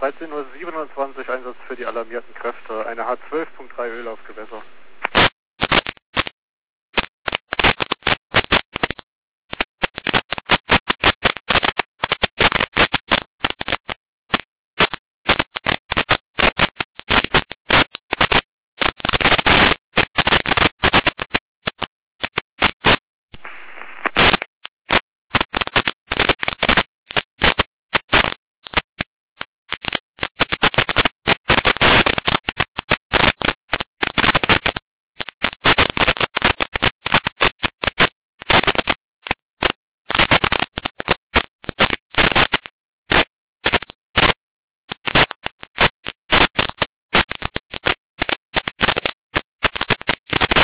13:27 Uhr Einsatz für die alarmierten Kräfte. Eine H12.3 Öl auf Gewässer.